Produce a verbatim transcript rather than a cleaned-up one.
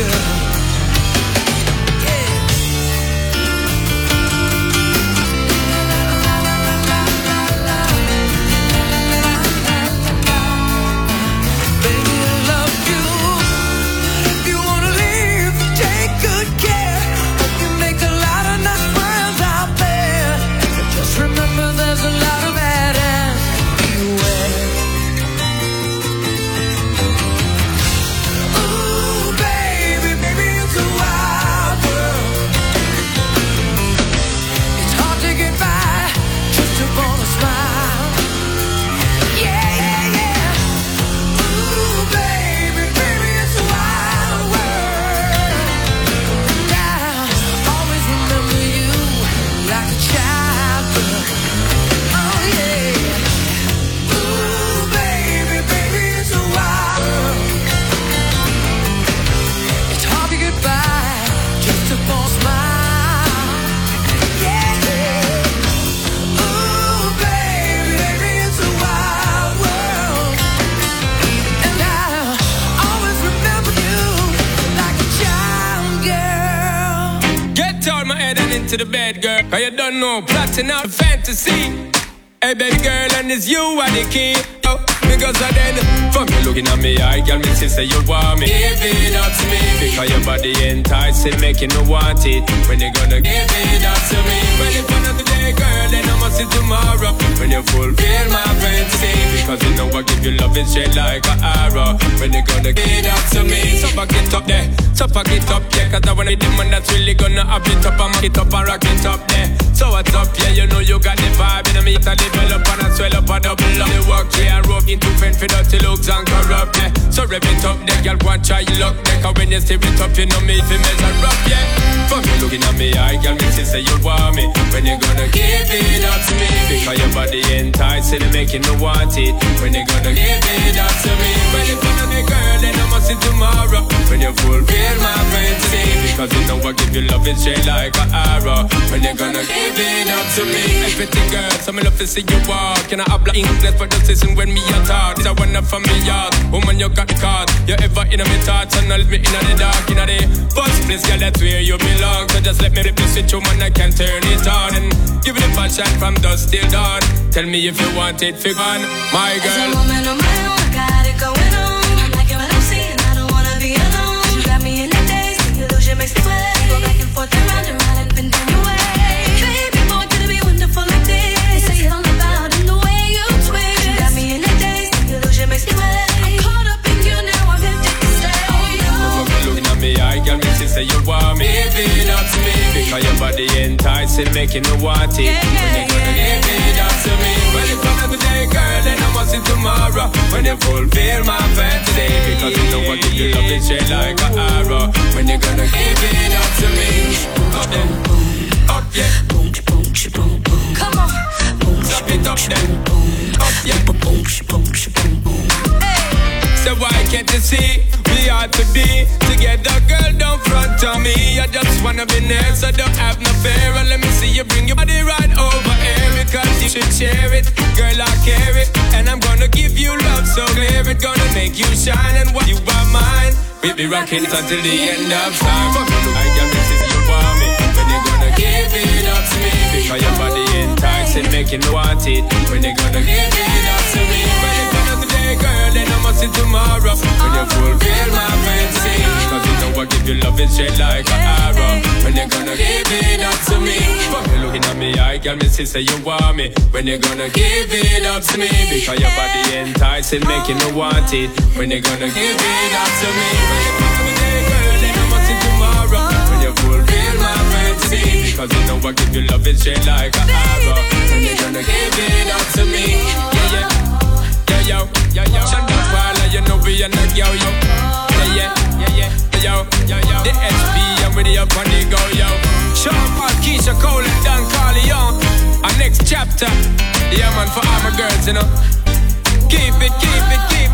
girl. To the bed, girl, cause you don't know, plotting out fantasy. Hey, baby girl, and it's you are the key. Oh, because I then, fuck you looking at me, I got me sister, you want me. Give it up to me, because your body enticing, making me want it. When you gonna give it up to me? Well, if another day, girl, then I must see tomorrow. When you fulfill my fantasy, because you know I give you love and shit like an arrow. When you gonna give it up to me? So back it up there, so back it up, yeah, cause I wanna be the man that's really gonna have it up and make it up and rock it up there. So what's up, yeah, you know you got the vibe in me, to develop and I swell up and double up. The work here and rope into fend for dirty looks and corrupt, yeah. So rev it up there, girl, go and try your luck there, cause when you steer it up, you know me, if you measure up, yeah. Fuck you looking at me, I girl, me sister, you want me. When you gonna give it up to me? Because your body enticing and making me want it. When you gonna give it up to me? Well, if you're not the girl, then I must see tomorrow. When you fulfill my fantasy, because you know I give you love and shit like an arrow. When you gonna give it up to me? Hey, pretty girl, so me love to see you walk. Can I have like English for the season when me a talk? This a one up from me yard. Woman, you got the card. You ever in my thoughts and I'll me in the dark. In the first place, girl, that's where you belong. So just let me rip the switch, woman, I can turn it on. And give it a passion from dusk till dawn. Tell me if you want it, fig on, my girl. As a woman on my own, I got it going on. I'm liking what I'm seeing, I don't wanna be alone. You got me in the days, the illusion makes me play. Go back and forth and round and round and bend down your way. Baby boy, could it be wonderful like this? They say it all about in the way you twist. You got me in the days, the illusion makes me play. I'm caught up in you now, I'm tempted to stay. Oh, you know. Looking at me, I got me sister, you want me. Give it up to me, because your body enticing, making me want it. Yeah, when you gonna yeah. give it up to me? Well, if another day, girl, then I must see tomorrow. When you fulfill my fantasy, because you know I give you love and shit like an arrow. When you gonna give it up to me? Up then, up yeah. Boom, boom, boom, boom. Come on. Boom, stop it up then, up yeah. Boom, boom, boom, boom. So why can't you see we ought to be together, girl? Don't front on me. I just wanna be near, so don't have no fear. And let me see you bring your body right over here, because you should share it, girl. I care it, and I'm gonna give you love so clear. It's gonna make you shine, and what you are mine. We'll be rocking it until the end of time. I got me since you want me. When you gonna give it up to me? Because your body enticing, making me want it. When you gonna give it up to me? When you gonna today, girl, then I must see tomorrow. When you fulfill my fantasy, because you know I give you love and shit like an arrow. When you gonna give it up to me? Fuck you looking at me, I got me sister, you want me. When you gonna give it up to me? Because your body enticing, making me want it. When you gonna give it up to me? When you gonna today, girl, then I must see tomorrow. When you fulfill my fantasy, because you know I give you love and shit like an arrow. When you gonna give it up to me? Yeah, yeah. Yo, yo, yo, Shanda Pala, you know we are not yo, yo. Yeah, yeah, yeah, yeah, yo, yo, yo. The S P, I'm with the up on the go, yo. Sean Paul, Keisha Cole, and Dan Carleon. Our next chapter, yeah, man, for all my girls, you know. Keep it, keep it, keep